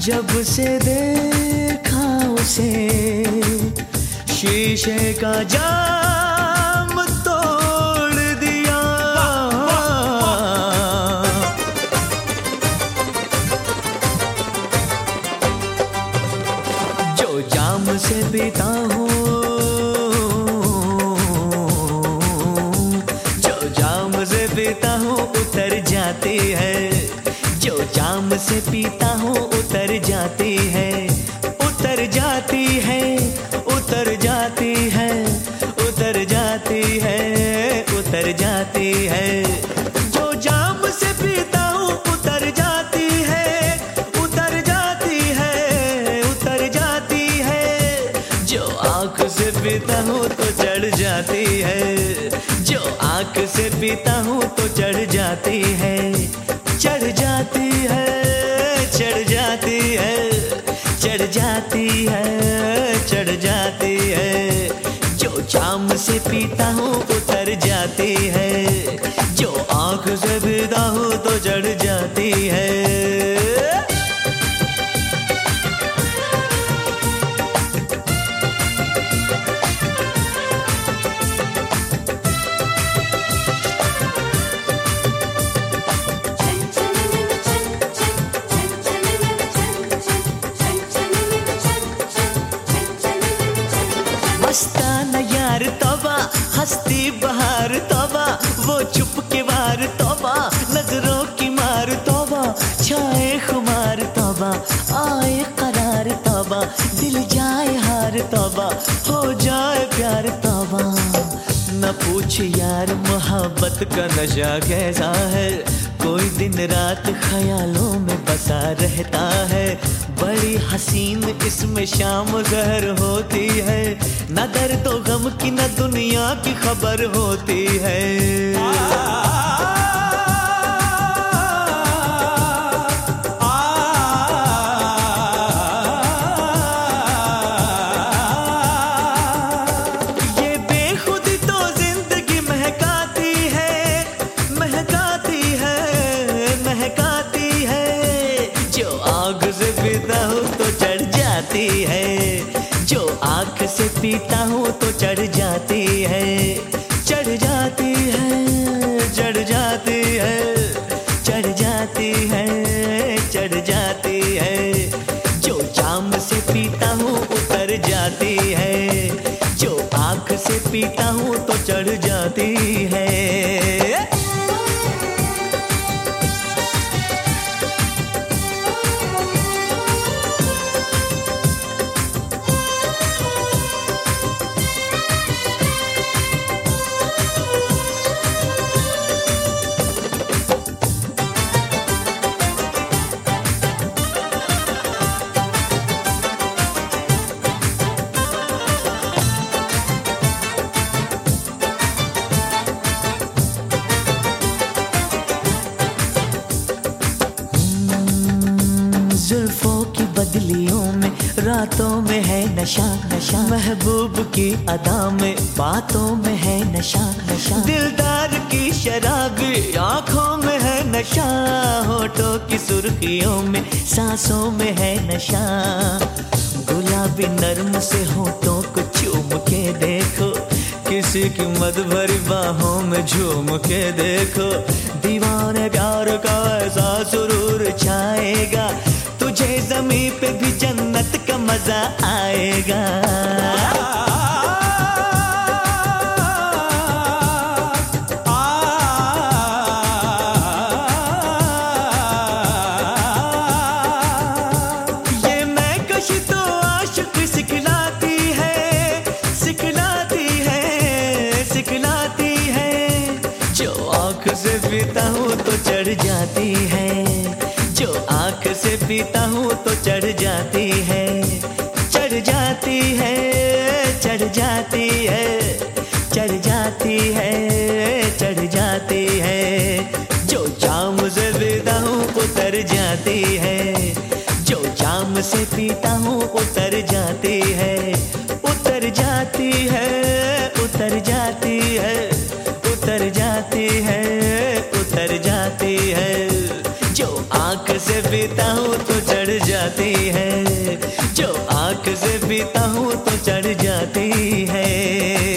जब से देखा उसे शीशे का जाम तोड़ दिया। जो जाम से पीता हूँ, जो जाम से पीता हूँ उतर जाती है। जो जाम से पीता हूँ उतर जाती है, उतर जाती है, उतर जाती है, उतर जाती है, उतर जाती है। जो जाम से पीता हूँ उतर जाती है, उतर जाती है, उतर जाती है। जो आँख से पीता हूँ तो चढ़ जाती है, जो आँख से पीता हूँ तो चढ़ जाती है, चढ़ जाती है, चढ़ जाती है, चढ़ जाती है, चढ़ जाती है। जो जाम से पीता हूँ उतर जाती है, जो आँख से पीता हूँ तो चढ़ जाती है। मस्ताना यार तौबा, हस्ती बहार तौबा, वो चुप के वार तौबा, नजरों की मार तौबा, छाए खुमार तौबा, आए करार तौबा, दिल जाए हार तौबा, हो जाए प्यार तौबा। न पूछ यार मोहब्बत का नशा कैसा है, कोई दिन रात ख्यालों में बसा रहता है। बड़ी हसीन इसमें शाम ज़हर होती है, न दर्द व गम की न दुनिया की खबर होती है। ये बेखुदी तो जिंदगी महकाती है, महकाती है, महकाती है। जो आग से पीता हूँ तो चढ़ जाती है, जो आँख से पीता हूँ तो चढ़ जाती है, चढ़ जाती है, चढ़ जाती है, चढ़ जाती है, चढ़ जाती है। जो जाम से पीता हूँ उतर जाती है, जो आँख से पीता हूँ तो चढ़ जाती है। जुल्फों की बदलियों में रातों में है नशा, नशा। महबूब की अदा में बातों में है नशा, नशा। दिलदार की शराबी आंखों में है नशा, होठों की सुर्खियों में सांसों में है नशा। गुलाबी नर्म से होठों को चूम के देखो, किसी की मद भरी बाहों में झूम के देखो। दीवाने प्यार का ऐसा सुरूर छाएगा, तुझे ज़मीं पे भी जन्नत का मजा आएगा। ये मैं कशी तो आशिक सिखलाती है, सिखलाती है, सिखलाती है। जो आँख से पीता हूँ तो चढ़ जाती है, जो आँख से पीता हूँ तो चढ़ जाती है, चढ़ जाती है, चढ़ जाती है, चढ़ जाती है, चढ़ जाती है। जो जाम से पीता हूँ उतर जाती है, जो जाम से पीता हूँ उतर जाती है, उतर जाती है, उतर जाती है, उतर जाती है, उतर जाती है। जो आँख से पीता हूँ तो चढ़ जा जाती है, जो आंख से पीता हूँ तो चढ़ जाती है।